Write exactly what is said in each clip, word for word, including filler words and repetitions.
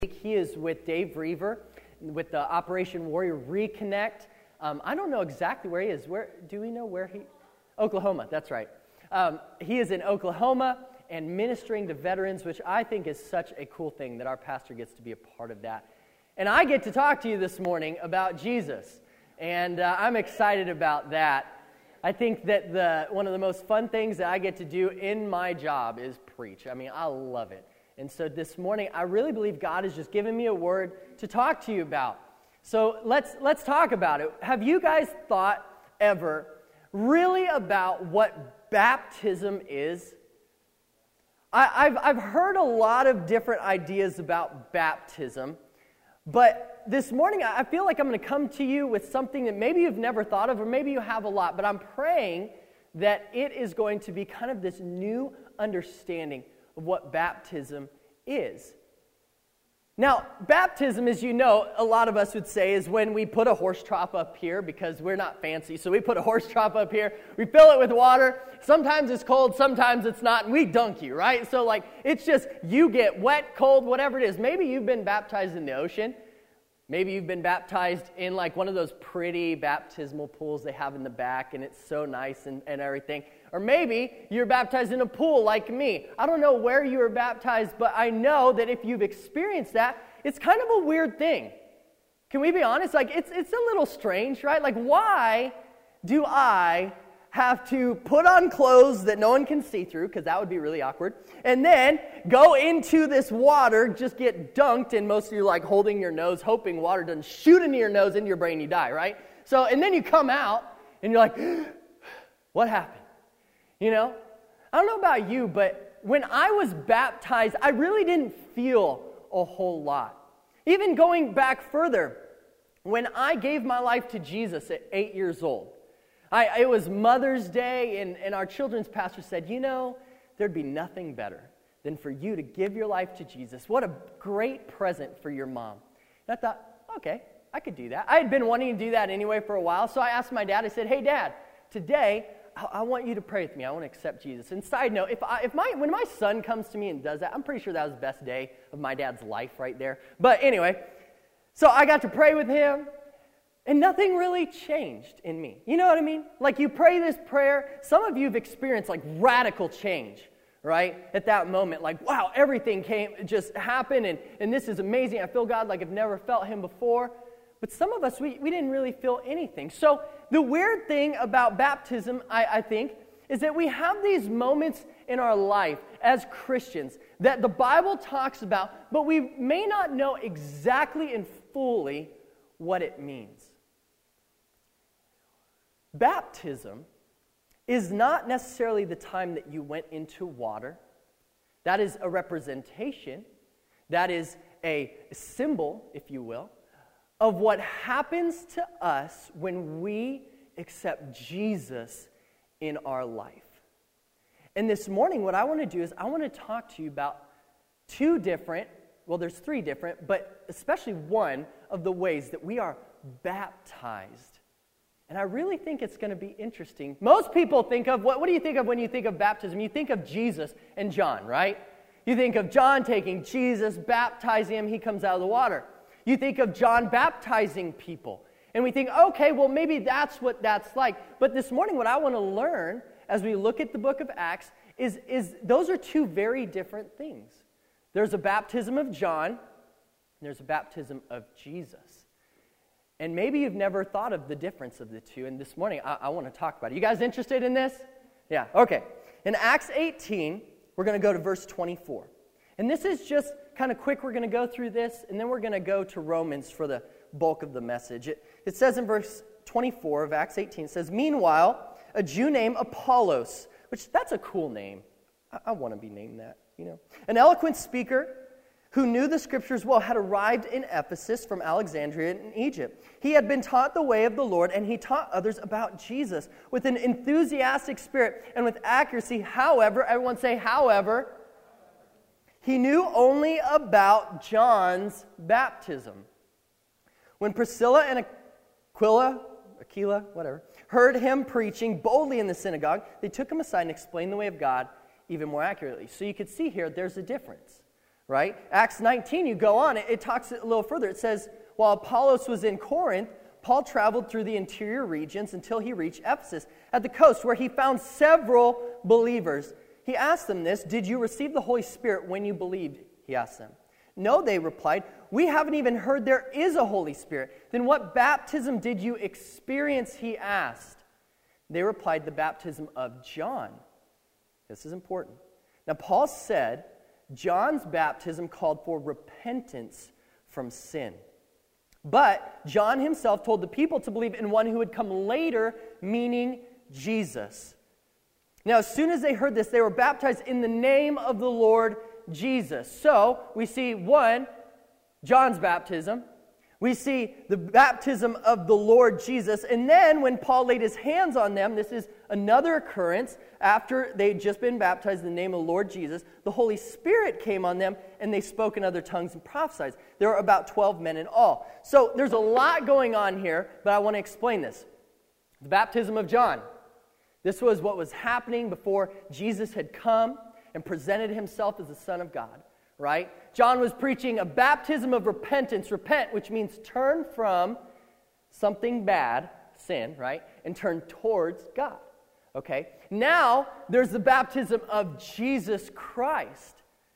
He is with Dave Reaver with the Operation Warrior Reconnect. Um, I don't know exactly where he is. Where do we know where he? Oklahoma, that's right. Um, he is in Oklahoma and ministering to veterans, which I think is such a cool thing that our pastor gets to be a part of that. And I get to talk to you this morning about Jesus, and uh, I'm excited about that. I think that the one of the most fun things that I get to do in my job is preach. I mean, I love it. And so this morning, I really believe God has just given me a word to talk to you about. So let's let's talk about it. Have you guys thought ever really about what baptism is? I, I've I've heard a lot of different ideas about baptism, but this morning I feel like I'm going to come to you with something that maybe you've never thought of, or maybe you have a lot. But I'm praying that it is going to be kind of this new understanding of what baptism is. Now, baptism, as you know, a lot of us would say is when we put a horse trough up here, because we're not fancy, so we put a horse trough up here, we fill it with water, sometimes it's cold, sometimes it's not, and we dunk you, right? So like, it's just, you get wet, cold, whatever it is. Maybe you've been baptized in the ocean. Maybe you've been baptized in like one of those pretty baptismal pools they have in the back, and it's so nice and, and everything. Or maybe you're baptized in a pool like me. I don't know where you were baptized, but I know that if you've experienced that, it's kind of a weird thing. Can we be honest? Like, it's it's a little strange, right? Like, why do I have to put on clothes that no one can see through, because that would be really awkward, and then go into this water, just get dunked, and most of you like holding your nose, hoping water doesn't shoot into your nose, into your brain, you die, right? So, and then you come out, and you're like, what happened? You know? I don't know about you, but when I was baptized, I really didn't feel a whole lot. Even going back further, when I gave my life to Jesus at eight years old, I, it was Mother's Day, and, and our children's pastor said, you know, there'd be nothing better than for you to give your life to Jesus. What a great present for your mom. And I thought, okay, I could do that. I had been wanting to do that anyway for a while, so I asked my dad, I said, hey, Dad, today, I, I want you to pray with me. I want to accept Jesus. And side note, if I, if my when my son comes to me and does that, I'm pretty sure that was the best day of my dad's life right there. But anyway, so I got to pray with him. And nothing really changed in me. You know what I mean? Like, you pray this prayer, some of you have experienced like radical change, right? At that moment, like, wow, everything came, just happened, and, and this is amazing. I feel God like I've never felt Him before. But some of us, we, we didn't really feel anything. So the weird thing about baptism, I, I think, is that we have these moments in our life as Christians that the Bible talks about, but we may not know exactly and fully what it means. Baptism is not necessarily the time that you went into water. That is a representation. That is a symbol, if you will, of what happens to us when we accept Jesus in our life. And this morning, what I want to do is I want to talk to you about two different, well, there's three different, but especially one of the ways that we are baptized. And I really think it's going to be interesting. Most people think of, what, what do you think of when you think of baptism? You think of Jesus and John, right? You think of John taking Jesus, baptizing him, he comes out of the water. You think of John baptizing people. And we think, okay, well, maybe that's what that's like. But this morning, what I want to learn as we look at the book of Acts is, is those are two very different things. There's a baptism of John, and there's a baptism of Jesus. And maybe you've never thought of the difference of the two, and this morning I, I want to talk about it. You guys interested in this? Yeah, okay. In Acts eighteen, we're going to go to verse twenty-four. And this is just kind of quick. We're going to go through this, and then we're going to go to Romans for the bulk of the message. It, it says in verse twenty-four of Acts eighteen, it says, meanwhile, a Jew named Apollos, which that's a cool name. I, I want to be named that, you know. An eloquent speaker who knew the scriptures well, had arrived in Ephesus from Alexandria in Egypt. He had been taught the way of the Lord, and he taught others about Jesus with an enthusiastic spirit and with accuracy. However, everyone say, however, he knew only about John's baptism. When Priscilla and Aquila, Aquila, whatever, heard him preaching boldly in the synagogue, they took him aside and explained the way of God even more accurately. So you could see here, there's a difference. right? Acts nineteen, you go on, it, it talks a little further. It says, while Apollos was in Corinth, Paul traveled through the interior regions until he reached Ephesus at the coast, where he found several believers. He asked them this, did you receive the Holy Spirit when you believed? He asked them. No, they replied, we haven't even heard there is a Holy Spirit. Then what baptism did you experience, he asked. They replied, the baptism of John. This is important. Now, Paul said, John's baptism called for repentance from sin. But John himself told the people to believe in one who would come later, meaning Jesus. Now, as soon as they heard this, they were baptized in the name of the Lord Jesus. So, we see one, John's baptism. We see the baptism of the Lord Jesus. And then when Paul laid his hands on them, this is another occurrence, after they'd just been baptized in the name of the Lord Jesus, the Holy Spirit came on them and they spoke in other tongues and prophesied. There were about twelve men in all. So there's a lot going on here, but I want to explain this. The baptism of John. This was what was happening before Jesus had come and presented himself as the Son of God, right? John was preaching a baptism of repentance. Repent, which means turn from something bad, sin, right? And turn towards God, okay? Now, there's the baptism of Jesus Christ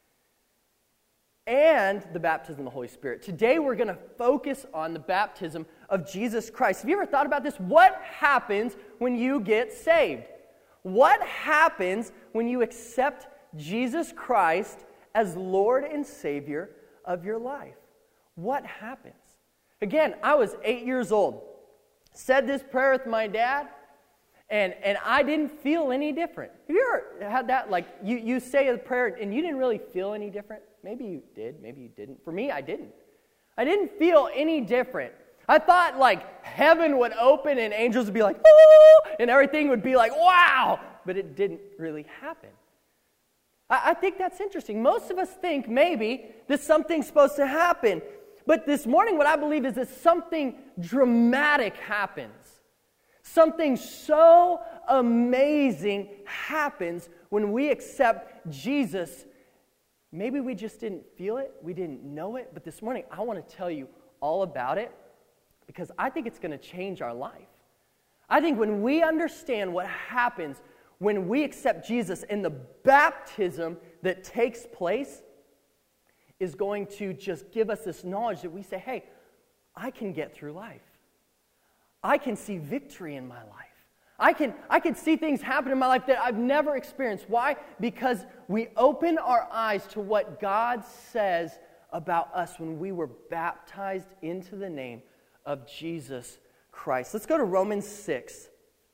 and the baptism of the Holy Spirit. Today, we're going to focus on the baptism of Jesus Christ. Have you ever thought about this? What happens when you get saved? What happens when you accept Jesus Christ as Lord and Savior of your life? What happens? Again, I was eight years old. Said this prayer with my dad, and, and I didn't feel any different. Have you ever had that? Like, you, you say a prayer, and you didn't really feel any different? Maybe you did, maybe you didn't. For me, I didn't. I didn't feel any different. I thought, like, heaven would open, and angels would be like, oh, and everything would be like, wow, but it didn't really happen. I think that's interesting. Most of us think maybe that something's supposed to happen. But this morning, what I believe is that something dramatic happens. Something so amazing happens when we accept Jesus. Maybe we just didn't feel it. We didn't know it. But this morning, I want to tell you all about it because I think it's going to change our life. I think when we understand what happens when we accept Jesus and the baptism that takes place is going to just give us this knowledge that we say, hey, I can get through life. I can see victory in my life. I can, I can see things happen in my life that I've never experienced. Why? Because we open our eyes to what God says about us when we were baptized into the name of Jesus Christ. Let's go to Romans six.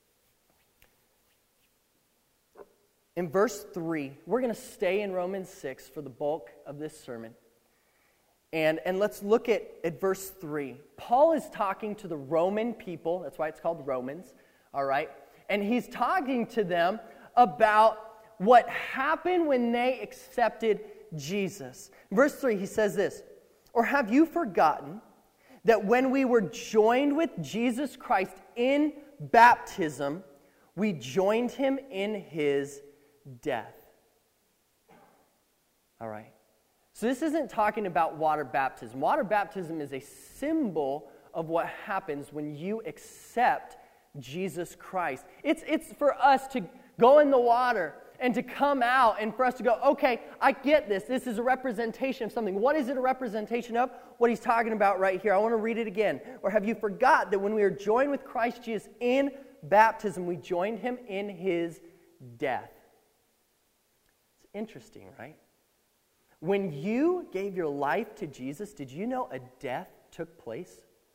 In verse three, we're going to stay in Romans six for the bulk of this sermon. And, and let's look at, at verse three. Paul is talking to the Roman people. That's why it's called Romans. All right? And he's talking to them about what happened when they accepted Jesus. In verse three, he says this, or have you forgotten that when we were joined with Jesus Christ in baptism, we joined him in his death? All right. So this isn't talking about water baptism. Water baptism is a symbol of what happens when you accept Jesus Christ. It's, it's for us to go in the water and to come out and for us to go, okay, I get this. This is a representation of something. What is it a representation of? What he's talking about right here. I want to read it again. Or have you forgot that when we are joined with Christ Jesus in baptism, we joined him in his death? It's interesting, right? When you gave your life to Jesus, did you know a death took place?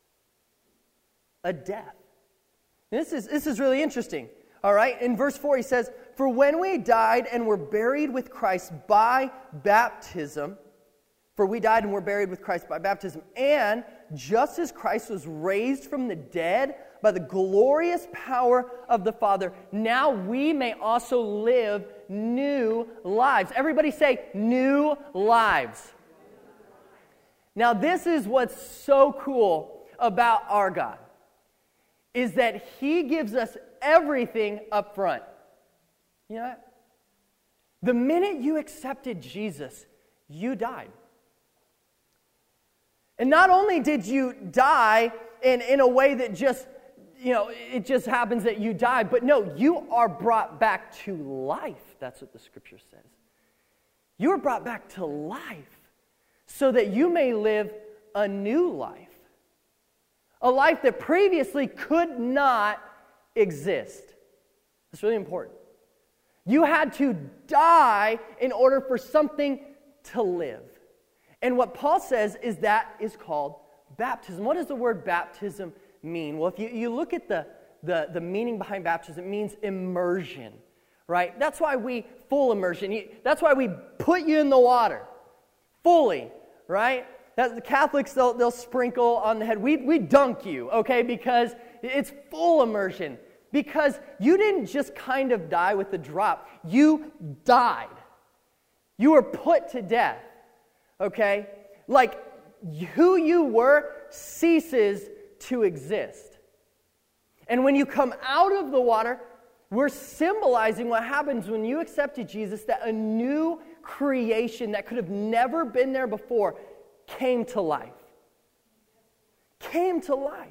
A death. This is, this is really interesting. All right, in verse four he says, for when we died and were buried with Christ by baptism, for we died and were buried with Christ by baptism, and just as Christ was raised from the dead by the glorious power of the Father, now we may also live new lives. Everybody say, new lives. Now this is what's so cool about our God, is that he gives us everything up front. You know what? The minute you accepted Jesus, you died. And not only did you die in, in a way that just, you know, it just happens that you died, but no, you are brought back to life. That's what the scripture says. You are brought back to life so that you may live a new life. A life that previously could not exist. That's really important. You had to die in order for something to live. And what Paul says is that is called baptism. What does the word baptism mean? Well, if you, you look at the, the, the meaning behind baptism, it means immersion, right? That's why we, full immersion, that's why we put you in the water, fully, right? That the Catholics, they'll, they'll sprinkle on the head. We, we dunk you, okay, because it's full immersion. Because you didn't just kind of die with a drop. You died. You were put to death, okay? Like, who you were ceases to exist. And when you come out of the water, we're symbolizing what happens when you accepted Jesus, that a new creation that could have never been there before came to life. Came to life.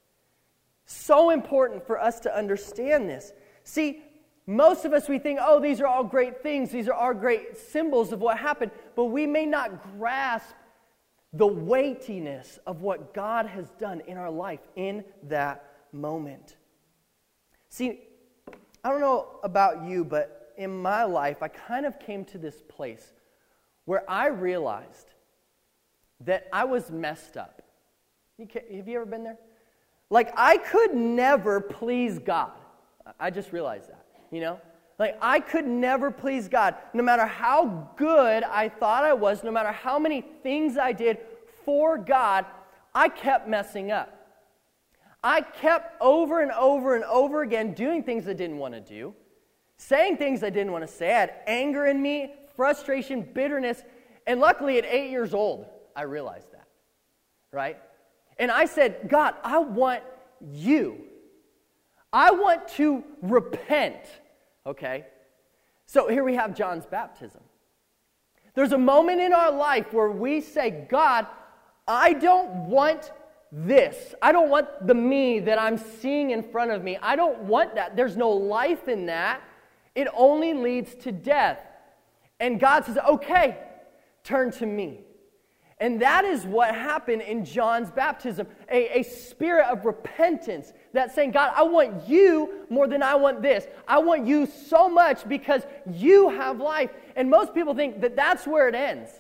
So important for us to understand this. See, most of us, we think, oh, these are all great things. These are all great symbols of what happened. But we may not grasp the weightiness of what God has done in our life in that moment. See, I don't know about you, but in my life, I kind of came to this place where I realized that I was messed up. Have you ever been there? Like, I could never please God. I just realized that, you know? Like, I could never please God. No matter how good I thought I was, no matter how many things I did for God, I kept messing up. I kept over and over and over again doing things I didn't want to do, saying things I didn't want to say. I had anger in me, frustration, bitterness, and luckily at eight years old, I realized that, right? And I said, God, I want you. I want to repent, okay? So here we have John's baptism. There's a moment in our life where we say, God, I don't want this. I don't want the me that I'm seeing in front of me. I don't want that. There's no life in that. It only leads to death. And God says, okay, turn to me. And that is what happened in John's baptism, a, a spirit of repentance that's saying, God, I want you more than I want this. I want you so much because you have life. And most people think that that's where it ends.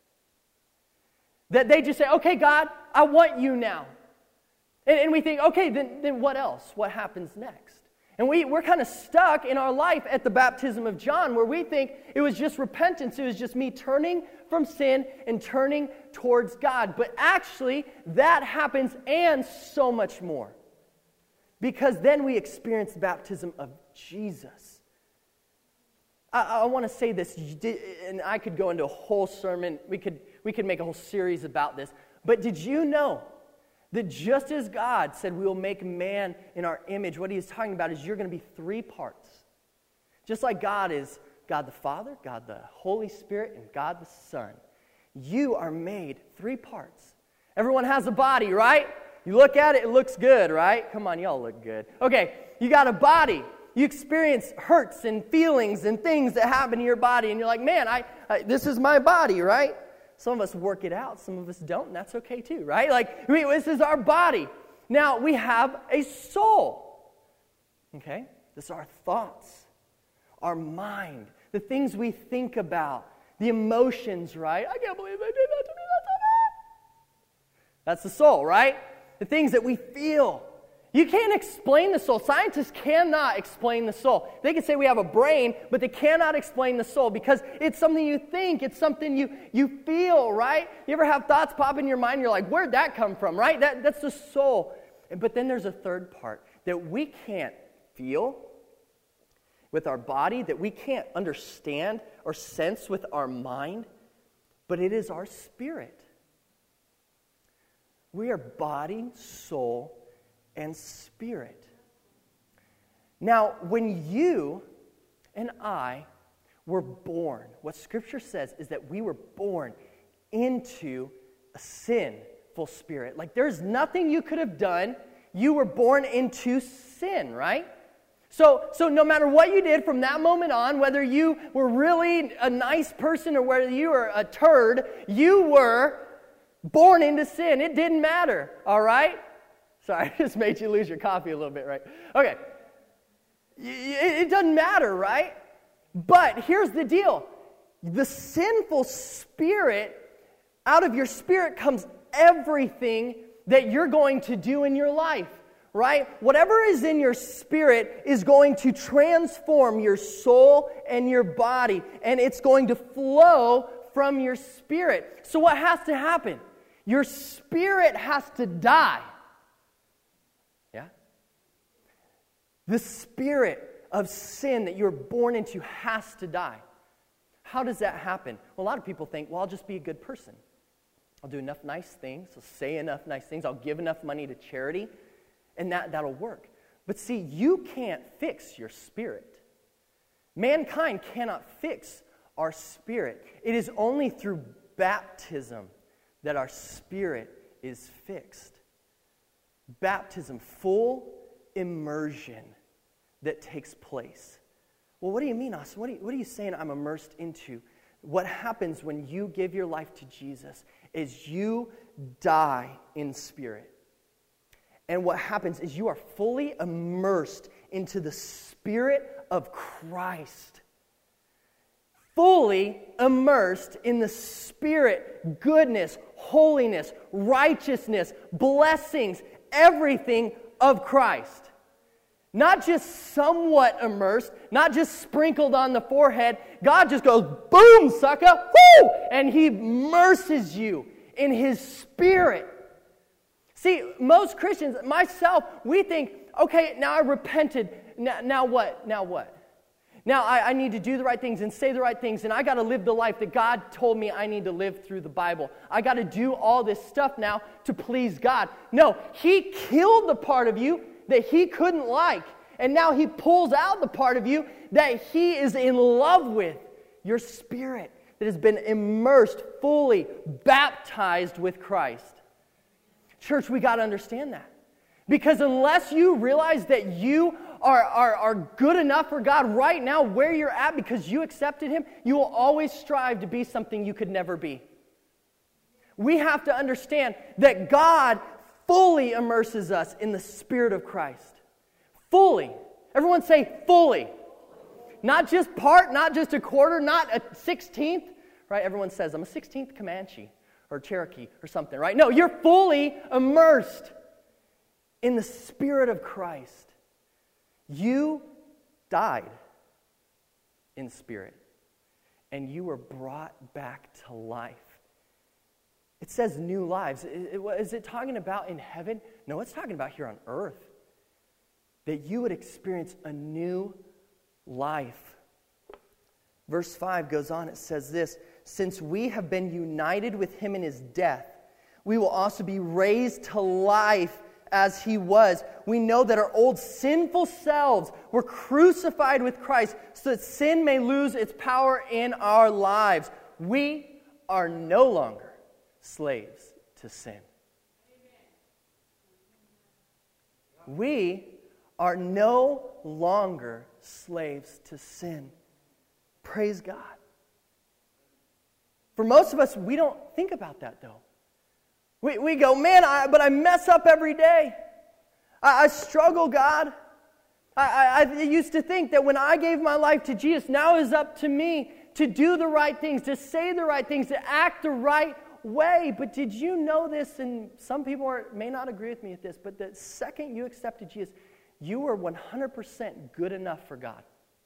That they just say, okay, God, I want you now. And, and we think, okay, then, then what else? What happens next? And we, we're kind of stuck in our life at the baptism of John where we think it was just repentance. It was just me turning from sin and turning towards God. But actually, that happens and so much more. Because then we experience the baptism of Jesus. I, I want to say this, and I could go into a whole sermon. We could, we could make a whole series about this. But did you know that just as God said we will make man in our image, what he is talking about is you're going to be three parts. Just like God is God the Father, God the Holy Spirit, and God the Son. You are made three parts. Everyone has a body, right? You look at it, it looks good, right? Come on, y'all look good. Okay, you got a body. You experience hurts and feelings and things that happen in your body, and you're like, man, I, I this is my body, right? Some of us work it out, some of us don't, and that's okay too, right? Like, we, this is our body. Now, we have a soul, okay? This is our thoughts, our mind, the things we think about, the emotions, right? I can't believe they did that to me, that's so bad. That's the soul, right? The things that we feel. You can't explain the soul. Scientists cannot explain the soul. They can say we have a brain, but they cannot explain the soul because it's something you think. It's something you, you feel, right? You ever have thoughts pop in your mind and you're like, where'd that come from, right? That, that's the soul. But then there's a third part that we can't feel with our body, that we can't understand or sense with our mind, but it is our spirit. We are body, soul, and spirit. Now, when you and I, We're born. What Scripture says is that we were born into a sinful spirit. Like there's nothing you could have done. You were born into sin, right? So, so no matter what you did from that moment on, whether you were really a nice person or whether you were a turd, you were born into sin. It didn't matter, all right? Sorry, I just made you lose your coffee a little bit, right? Okay. It, it doesn't matter, right? But here's the deal. The sinful spirit, out of your spirit comes everything that you're going to do in your life. Right? Whatever is in your spirit is going to transform your soul and your body, and it's going to flow from your spirit. So what has to happen? Your spirit has to die. Yeah? The spirit of sin that you're born into has to die. How does that happen? Well, a lot of people think, well, I'll just be a good person. I'll do enough nice things. I'll say enough nice things. I'll give enough money to charity. And that, that'll work. But see, you can't fix your spirit. Mankind cannot fix our spirit. It is only through baptism that our spirit is fixed. Baptism, full immersion that takes place. Well, what do you mean, Austin? What are you, what are you saying I'm immersed into? What happens when you give your life to Jesus is you die in spirit. And what happens is you are fully immersed into the Spirit of Christ. Fully immersed in the Spirit, goodness, holiness, righteousness, blessings, everything of Christ. Not just somewhat immersed, not just sprinkled on the forehead. God just goes, boom, sucker, whoo! And He immerses you in His Spirit. See, most Christians, myself, we think, okay, now I repented. Now, now what? Now what? Now I, I need to do the right things and say the right things, and I got to live the life that God told me I need to live through the Bible. I got to do all this stuff now to please God. No, He killed the part of you that He couldn't like, and now He pulls out the part of you that He is in love with, your spirit that has been immersed, fully baptized with Christ. Church, we got to understand that. Because unless you realize that you are, are, are good enough for God right now where you're at because you accepted Him, you will always strive to be something you could never be. We have to understand that God fully immerses us in the Spirit of Christ. Fully. Everyone say fully. Not just part, not just a quarter, not a sixteenth. Right? Everyone says, I'm a sixteenth Comanche or Cherokee or something, right? No, you're fully immersed in the Spirit of Christ. You died in spirit, and you were brought back to life. It says new lives. Is it talking about in heaven? No, it's talking about here on earth. That you would experience a new life. Verse five goes on, it says this, since we have been united with Him in His death, we will also be raised to life as He was. We know that our old sinful selves were crucified with Christ so that sin may lose its power in our lives. We are no longer slaves to sin. We are no longer slaves to sin. Praise God. For most of us, we don't think about that though. We, we go, man, I, but I mess up every day. I, I struggle, God. I, I, I used to think that when I gave my life to Jesus, now it's up to me to do the right things, to say the right things, to act the right way. But did you know this? And some people are, may not agree with me with this, but the second you accepted Jesus, you were one hundred percent good enough for God.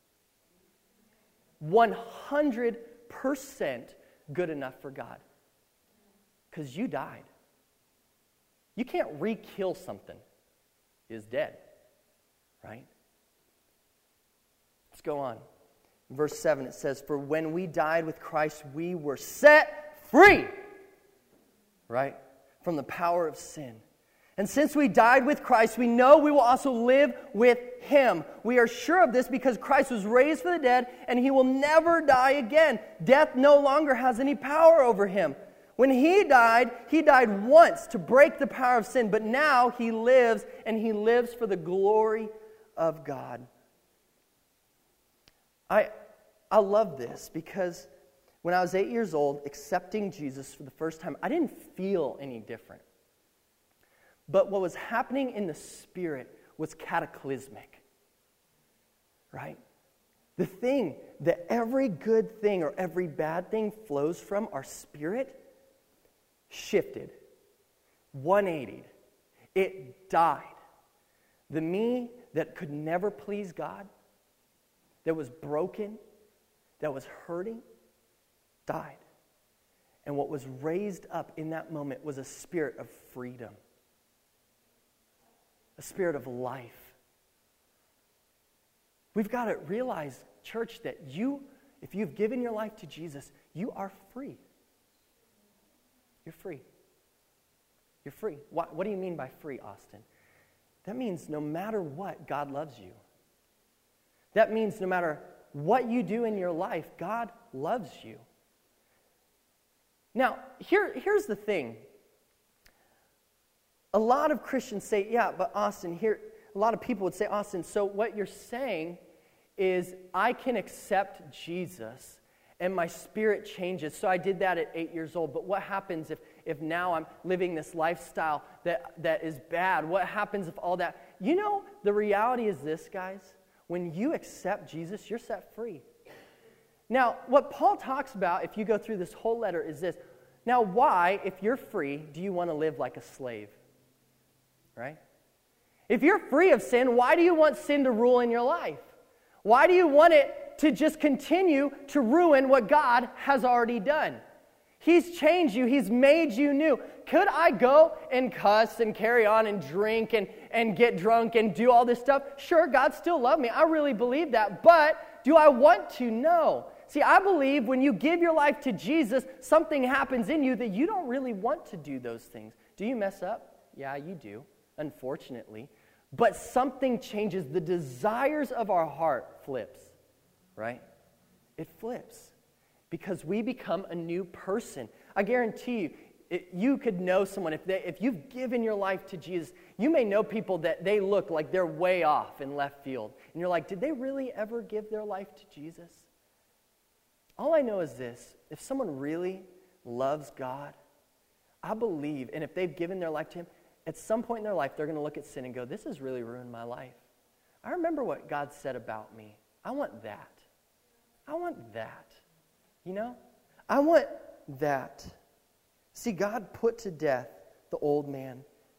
one hundred percent good enough for God. Because you died. You can't re-kill something. It is dead. Right? Let's go on. In verse seven it says, for when we died with Christ, we were set free. Right? From the power of sin. And since we died with Christ, we know we will also live with him. We are sure of this because Christ was raised from the dead, and he will never die again. Death no longer has any power over him. When he died, he died once to break the power of sin, but now he lives, and he lives for the glory of God. I, I love this because when I was eight years old, accepting Jesus for the first time, I didn't feel any different. But what was happening in the Spirit was cataclysmic, right? The thing that every good thing or every bad thing flows from, our spirit, shifted, one eightied. It died. The me that could never please God, that was broken, that was hurting, died. And what was raised up in that moment was a spirit of freedom. A spirit of life. We've got to realize, church, that you, if you've given your life to Jesus, you are free. You're free. You're free. What, what do you mean by free, Austin? That means no matter what, God loves you. That means no matter what you do in your life, God loves you. Now, here, here's the thing. A lot of Christians say, yeah, but Austin, here, a lot of people would say, Austin, so what you're saying is I can accept Jesus and my spirit changes. So I did that at eight years old, but what happens if, if now I'm living this lifestyle that, that is bad? What happens if all that? You know, the reality is this, guys. When you accept Jesus, you're set free. Now, what Paul talks about, if you go through this whole letter, is this. Now, why, if you're free, do you want to live like a slave? Right? If you're free of sin, why do you want sin to rule in your life? Why do you want it to just continue to ruin what God has already done? He's changed you. He's made you new. Could I go and cuss and carry on and drink and, and get drunk and do all this stuff? Sure, God still loved me. I really believe that. But do I want to? No. See, I believe when you give your life to Jesus, something happens in you that you don't really want to do those things. Do you mess up? Yeah, you do. Unfortunately, but something changes. The desires of our heart flips, right? It flips because we become a new person. I guarantee you, it, you could know someone, if they, if you've given your life to Jesus, you may know people that they look like they're way off in left field. And you're like, did they really ever give their life to Jesus? All I know is this, if someone really loves God, I believe, and if they've given their life to him, at some point in their life, they're going to look at sin and go, this has really ruined my life. I remember what God said about me. I want that. I want that. You know? I want that. See, God put to death the old man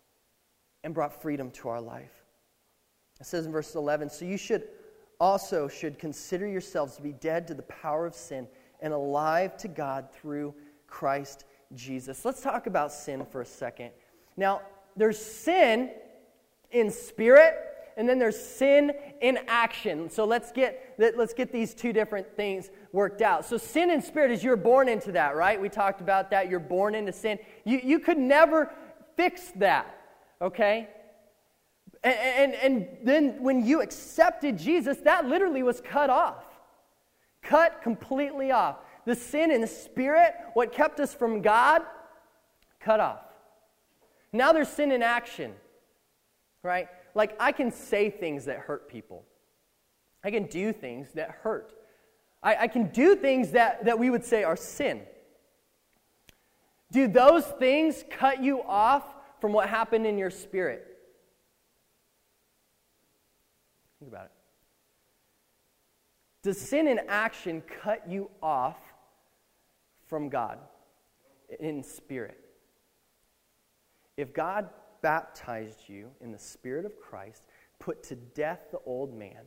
and brought freedom to our life. It says in verse eleven, so you should also should consider yourselves to be dead to the power of sin and alive to God through Christ Jesus. Let's talk about sin for a second. Now, there's sin in spirit, and then there's sin in action. So let's get let's get these two different things worked out. So sin in spirit is you're born into that, right? We talked about that. You're born into sin. You you could never fix that, okay? And, and, and then when you accepted Jesus, that literally was cut off. Cut completely off. The sin in the spirit, what kept us from God, cut off. Now there's sin in action, right? Like I can say things that hurt people. I can do things that hurt. I, I can do things that, that we would say are sin. Do those things cut you off from what happened in your spirit? Think about it. Does sin in action cut you off from God in spirit? If God baptized you in the Spirit of Christ, put to death the old man,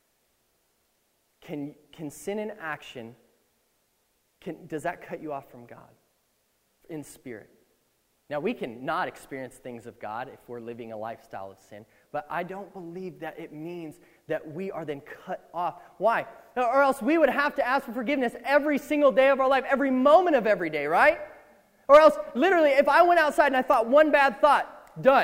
can, can sin in action, can, does that cut you off from God in spirit? Now, we can not experience things of God if we're living a lifestyle of sin, but I don't believe that it means that we are then cut off. Why? Or else we would have to ask for forgiveness every single day of our life, every moment of every day, right? Or else, literally, if I went outside and I thought one bad thought, done.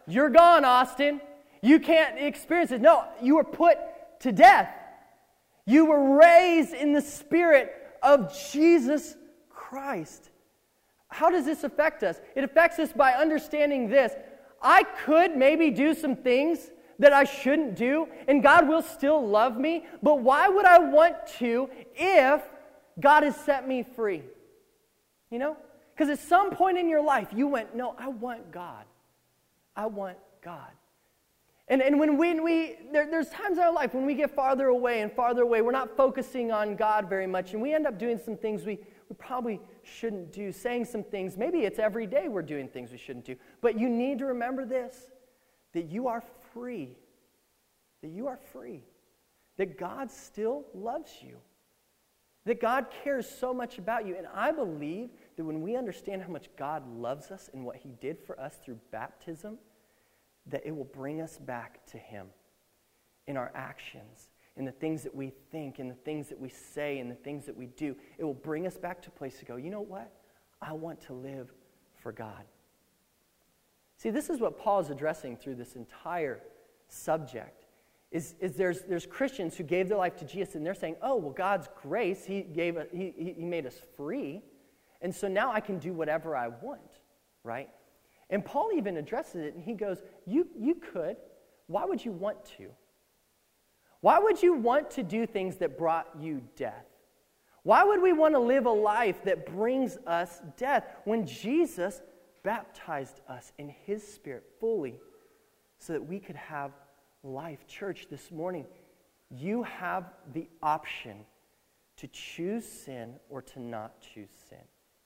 You're gone, Austin. You can't experience it. No, you were put to death. You were raised in the Spirit of Jesus Christ. How does this affect us? It affects us by understanding this. I could maybe do some things that I shouldn't do, and God will still love me, but why would I want to if God has set me free? You know? Because at some point in your life, you went, no, I want God. I want God. And, and when we, we there, there's times in our life when we get farther away and farther away, we're not focusing on God very much, and we end up doing some things we, we probably shouldn't do, saying some things. Maybe it's every day we're doing things we shouldn't do. But you need to remember this, that you are free. That you are free. That God still loves you. That God cares so much about you. And I believe that when we understand how much God loves us and what He did for us through baptism, that it will bring us back to Him in our actions, in the things that we think, in the things that we say, in the things that we do. It will bring us back to a place to go, you know what? I want to live for God. See, this is what Paul is addressing through this entire subject. Is, is there's, there's Christians who gave their life to Jesus, and they're saying, oh, well, God's grace, He gave a, he, he made us free, and so now I can do whatever I want, right? And Paul even addresses it, and he goes, you, you could. Why would you want to? Why would you want to do things that brought you death? Why would we want to live a life that brings us death when Jesus baptized us in His Spirit fully so that we could have life? Church, this morning, you have the option to choose sin or to not choose sin.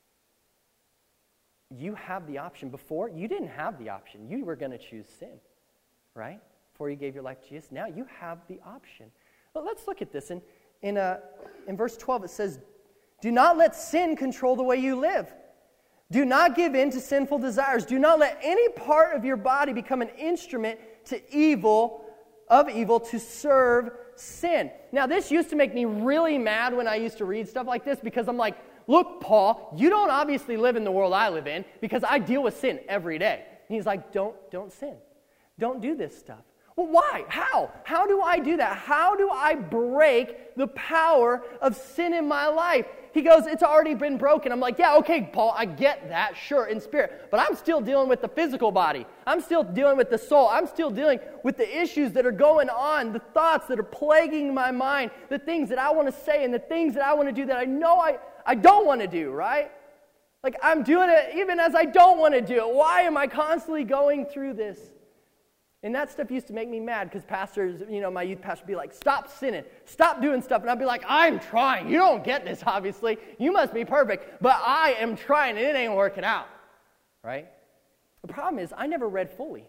You have the option. Before, you didn't have the option. You were going to choose sin, right? Before you gave your life to Jesus. Now you have the option. Well, let's look at this. In, in, uh, in verse twelve, it says, do not let sin control the way you live. Do not give in to sinful desires. Do not let any part of your body become an instrument to evil, of evil, to serve sin. Now, this used to make me really mad when I used to read stuff like this, because I'm like, look, Paul, you don't obviously live in the world I live in, because I deal with sin every day. And he's like, don't, don't sin. Don't do this stuff. Well, why? How? How do I do that? How do I break the power of sin in my life? He goes, it's already been broken. I'm like, yeah, okay, Paul, I get that, sure, in spirit. But I'm still dealing with the physical body. I'm still dealing with the soul. I'm still dealing with the issues that are going on, the thoughts that are plaguing my mind, the things that I want to say and the things that I want to do that I know I, I don't want to do, right? Like, I'm doing it even as I don't want to do it. Why am I constantly going through this? And that stuff used to make me mad because pastors, you know, my youth pastor would be like, stop sinning, stop doing stuff. And I'd be like, I'm trying. You don't get this, obviously. You must be perfect. But I am trying and it ain't working out, right? The problem is I never read fully.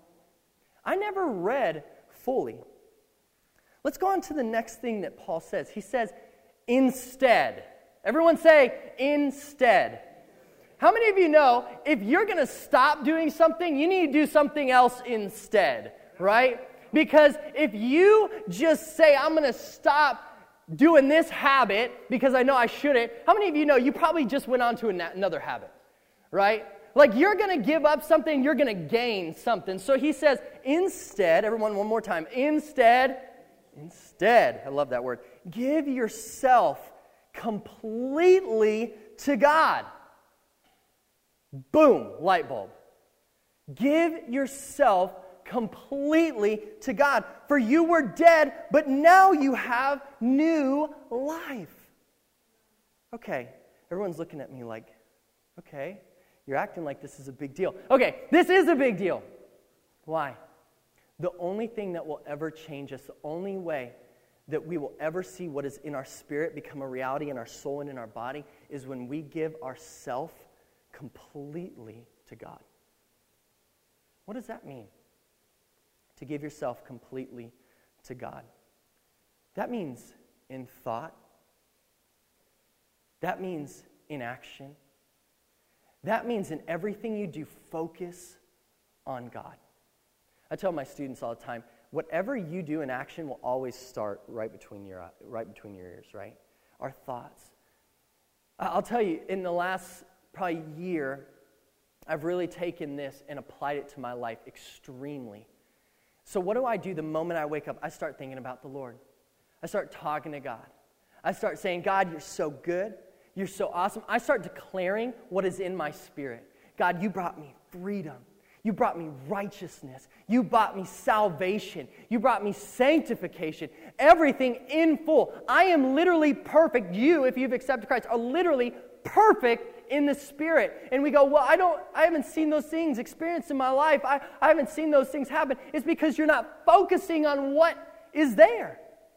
I never read fully. Let's go on to the next thing that Paul says. He says, instead. Everyone say, instead. How many of you know if you're going to stop doing something, you need to do something else instead, right? Because if you just say, I'm going to stop doing this habit because I know I shouldn't, how many of you know you probably just went on to another habit, right? Like you're going to give up something, you're going to gain something. So he says, instead, everyone one more time, instead, instead, I love that word, give yourself completely to God. Boom, light bulb. Give yourself completely to God. For you were dead, but now you have new life. Okay, everyone's looking at me like, okay, you're acting like this is a big deal. Okay, this is a big deal. Why? The only thing that will ever change us, the only way that we will ever see what is in our spirit become a reality in our soul and in our body is when we give ourselves completely to God. What does that mean? To give yourself completely to God. That means in thought. That means in action. That means in everything you do, focus on God. I tell my students all the time, whatever you do in action will always start right between your right between your ears, right? Our thoughts. I'll tell you, in the last probably year, I've really taken this and applied it to my life extremely. So what do I do the moment I wake up? I start thinking about the Lord. I start talking to God. I start saying, God, you're so good. You're so awesome. I start declaring what is in my spirit. God, you brought me freedom. You brought me righteousness. You brought me salvation. You brought me sanctification. Everything in full. I am literally perfect. You, if you've accepted Christ, are literally perfect in the Spirit. And we go, well, I don't, I haven't seen those things experienced in my life. I, I haven't seen those things happen. It's because you're not focusing on what is there.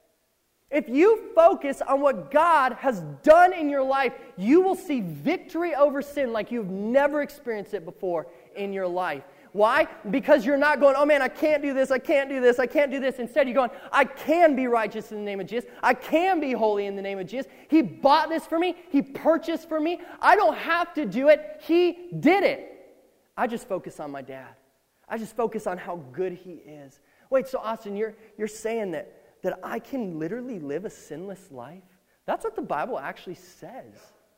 If you focus on what God has done in your life, you will see victory over sin like you've never experienced it before in your life. Why? Because you're not going, oh man, I can't do this, I can't do this, I can't do this. Instead, you're going, I can be righteous in the name of Jesus. I can be holy in the name of Jesus. He bought this for me. He purchased for me. I don't have to do it. He did it. I just focus on my dad. I just focus on how good he is. Wait, so Austin, you're, you're saying that, that I can literally live a sinless life? That's what the Bible actually says.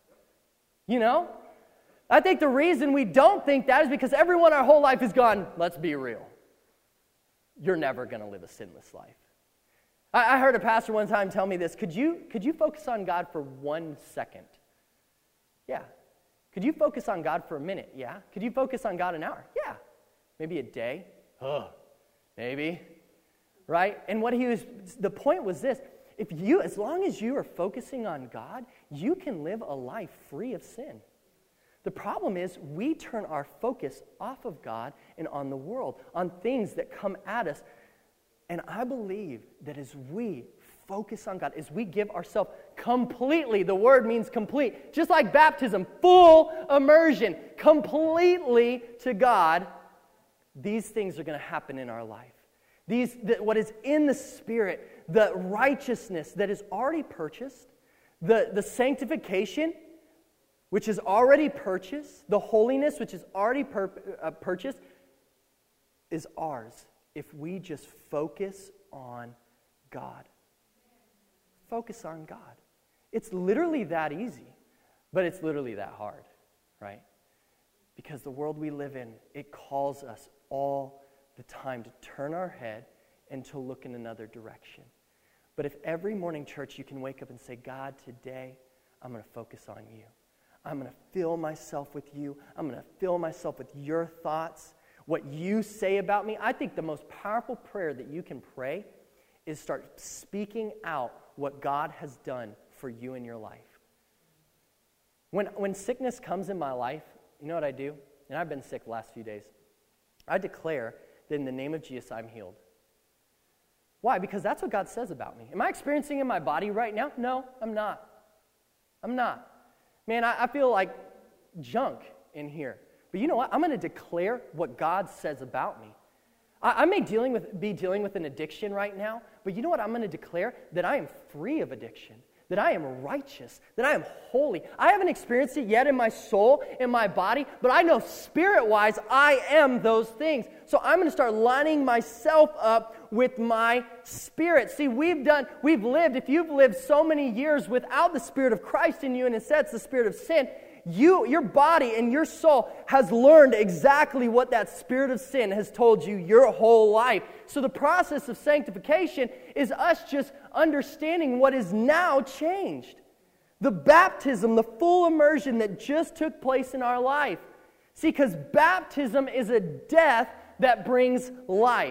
You know? I think the reason we don't think that is because everyone our whole life has gone, let's be real. You're never going to live a sinless life. I, I heard a pastor one time tell me this. Could you, could you focus on God for one second? Yeah. Could you focus on God for a minute? Yeah. Could you focus on God an hour? Yeah. Maybe a day? Oh, maybe. Right? And what he was, the point was this. If you, as long as you are focusing on God, you can live a life free of sin. The problem is we turn our focus off of God and on the world, on things that come at us. And I believe that as we focus on God, as we give ourselves completely, the word means complete, just like baptism, full immersion, completely to God, these things are going to happen in our life. These, the, what is in the Spirit, the righteousness that is already purchased, the, the sanctification, which is already purchased, the holiness, which is already pur- uh, purchased, is ours if we just focus on God. Focus on God. It's literally that easy, but it's literally that hard, right? Because the world we live in, it calls us all the time to turn our head and to look in another direction. But if every morning, church, you can wake up and say, God, today I'm going to focus on you. I'm going to fill myself with you. I'm going to fill myself with your thoughts, what you say about me. I think the most powerful prayer that you can pray is start speaking out what God has done for you in your life. When, when sickness comes in my life, you know what I do? And I've been sick the last few days. I declare that in the name of Jesus, I'm healed. Why? Because that's what God says about me. Am I experiencing in my body right now? No, I'm not. I'm not. Man, I, I feel like junk in here. But you know what? I'm going to declare what God says about me. I, I may dealing with, be dealing with an addiction right now, but you know what? I'm going to declare that I am free of addiction, that I am righteous, that I am holy. I haven't experienced it yet in my soul, in my body, but I know spirit-wise I am those things. So I'm going to start lining myself up with my spirit. See, we've done, we've lived, if you've lived so many years without the Spirit of Christ in you, and instead it's the spirit of sin, you, your body and your soul has learned exactly what that spirit of sin has told you your whole life. So the process of sanctification is us just understanding what is now changed. The baptism, the full immersion that just took place in our life. See, because baptism is a death that brings life.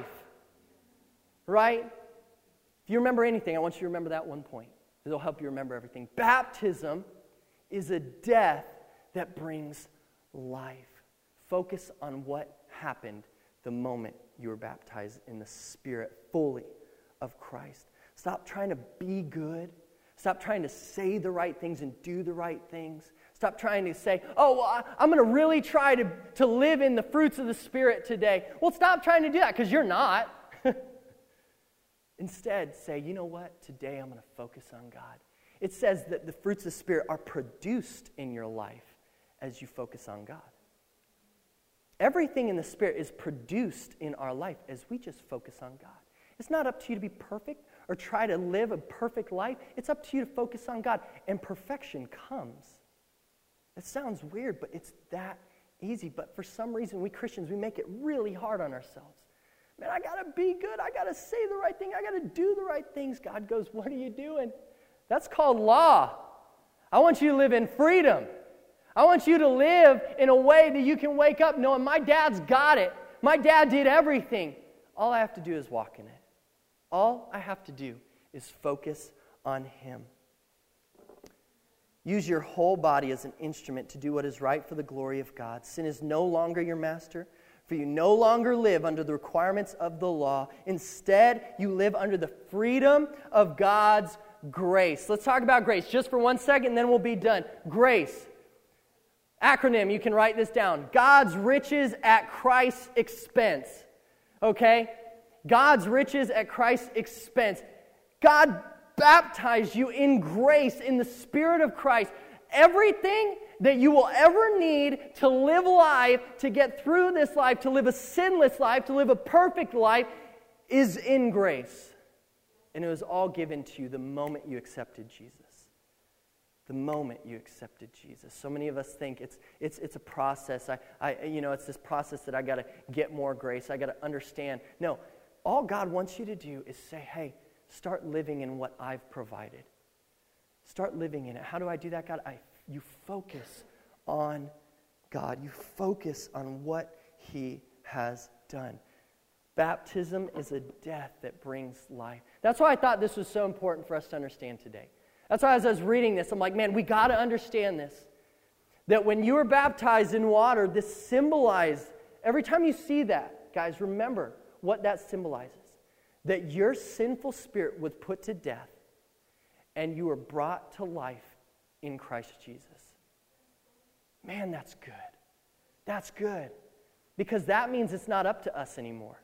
Right? If you remember anything, I want you to remember that one point. It'll help you remember everything. Baptism is a death that brings life. Focus on what happened the moment you were baptized in the Spirit fully of Christ. Stop trying to be good. Stop trying to say the right things and do the right things. Stop trying to say, oh, well, I, I'm going to really try to, to live in the fruits of the Spirit today. Well, stop trying to do that because you're not. Instead, say, you know what? Today I'm going to focus on God. It says that the fruits of the Spirit are produced in your life as you focus on God. Everything in the Spirit is produced in our life as we just focus on God. It's not up to you to be perfect or try to live a perfect life. It's up to you to focus on God, and perfection comes. It sounds weird, but it's that easy, but for some reason, we Christians, we make it really hard on ourselves. Man, I got to be good. I got to say the right thing. I got to do the right things. God goes, what are you doing? That's called law. I want you to live in freedom. I want you to live in a way that you can wake up knowing my dad's got it. My dad did everything. All I have to do is walk in it. All I have to do is focus on him. Use your whole body as an instrument to do what is right for the glory of God. Sin is no longer your master, for you no longer live under the requirements of the law. Instead, you live under the freedom of God's grace. Let's talk about grace just for one second, and then we'll be done. Grace. Acronym, you can write this down. God's riches at Christ's expense. Okay? God's riches at Christ's expense. God baptized you in grace, in the Spirit of Christ. Everything that you will ever need to live life, to get through this life, to live a sinless life, to live a perfect life, is in grace. And it was all given to you the moment you accepted Jesus. The moment you accepted Jesus. So many of us think it's it's it's a process. I, I you know, it's this process that I got to get more grace. I got to understand. No, all God wants you to do is say, hey, start living in what I've provided. Start living in it. How do I do that, God? I, you focus on God. You focus on what He has done. Baptism is a death that brings life. That's why I thought this was so important for us to understand today. That's why as I was reading this, I'm like, man, we got to understand this. That when you were baptized in water, this symbolized, every time you see that, guys, remember what that symbolizes. That your sinful spirit was put to death and you were brought to life in Christ Jesus. Man, that's good. That's good. Because that means it's not up to us anymore.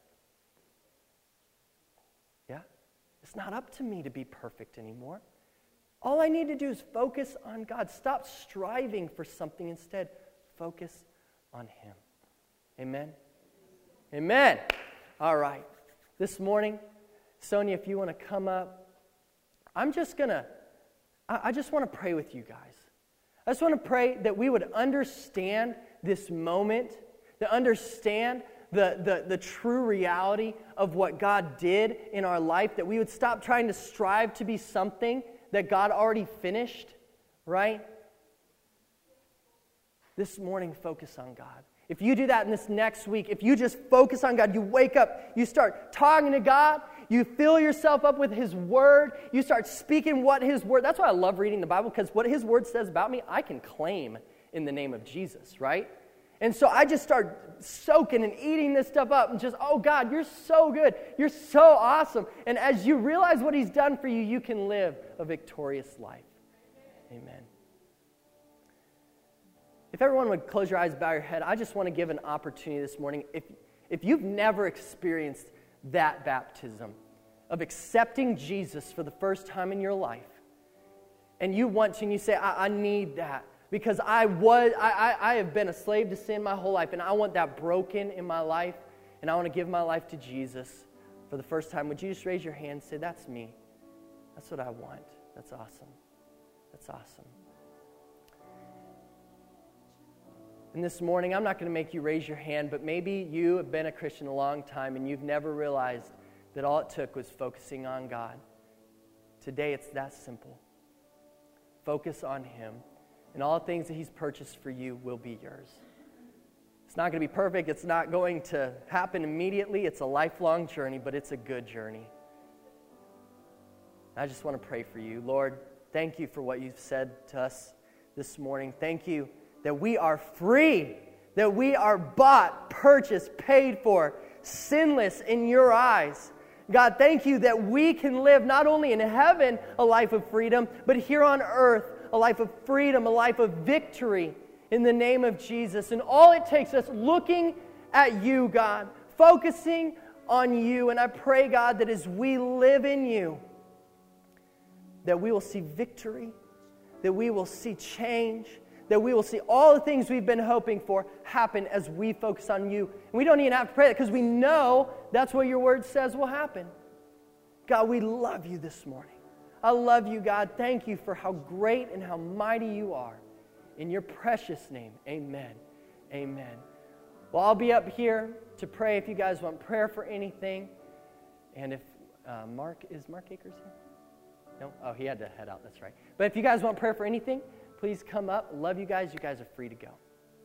Yeah? It's not up to me to be perfect anymore. All I need to do is focus on God. Stop striving for something instead. Focus on Him. Amen? Amen. All right. This morning, Sonia, if you want to come up, I'm just going to, I just want to pray with you guys. I just want to pray that we would understand this moment, to understand the, the, the true reality of what God did in our life, that we would stop trying to strive to be something that God already finished, right? This morning, focus on God. If you do that in this next week, if you just focus on God, you wake up, you start talking to God, you fill yourself up with His Word, you start speaking what His Word, that's why I love reading the Bible, because what His Word says about me, I can claim in the name of Jesus, right? And so I just start soaking and eating this stuff up and just, oh God, you're so good. You're so awesome. And as you realize what He's done for you, you can live a victorious life. Amen. If everyone would close your eyes, bow your head, I just want to give an opportunity this morning. If, if you've never experienced that baptism of accepting Jesus for the first time in your life, and you want to, and you say, I, I need that, because I was, I, I, I have been a slave to sin my whole life, and I want that broken in my life, and I want to give my life to Jesus for the first time. Would you just raise your hand and say, that's me. That's what I want. That's awesome. That's awesome. And this morning, I'm not going to make you raise your hand, but maybe you have been a Christian a long time, and you've never realized that all it took was focusing on God. Today, it's that simple. Focus on Him. And all the things that He's purchased for you will be yours. It's not going to be perfect. It's not going to happen immediately. It's a lifelong journey, but it's a good journey. I just want to pray for you. Lord, thank you for what you've said to us this morning. Thank you that we are free, that we are bought, purchased, paid for, sinless in your eyes. God, thank you that we can live not only in heaven a life of freedom, but here on earth a life of freedom, a life of victory in the name of Jesus. And all it takes is looking at you, God, focusing on you. And I pray, God, that as we live in you, that we will see victory, that we will see change, that we will see all the things we've been hoping for happen as we focus on you. And we don't even have to pray that because we know that's what your word says will happen. God, we love you this morning. I love you, God. Thank you for how great and how mighty you are. In your precious name, amen Amen. Well, I'll be up here to pray if you guys want prayer for anything. And if uh, Mark, is Mark Akers here? No? Oh, he had to head out, that's right. But if you guys want prayer for anything, please come up. Love you guys. You guys are free to go.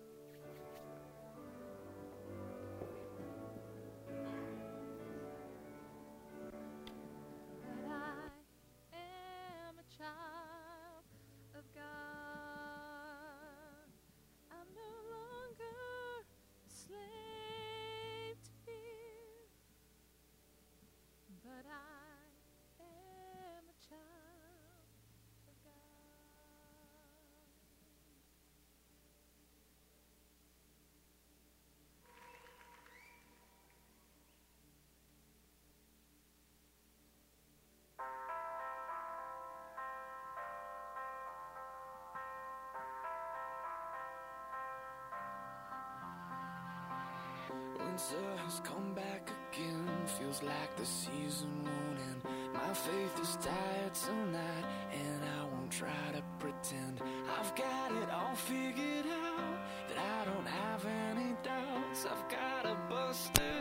Winter has come back again, feels like the season won't end. My faith is tired tonight, and I won't try to pretend I've got it all figured out, that I don't have any doubts. I've got a busted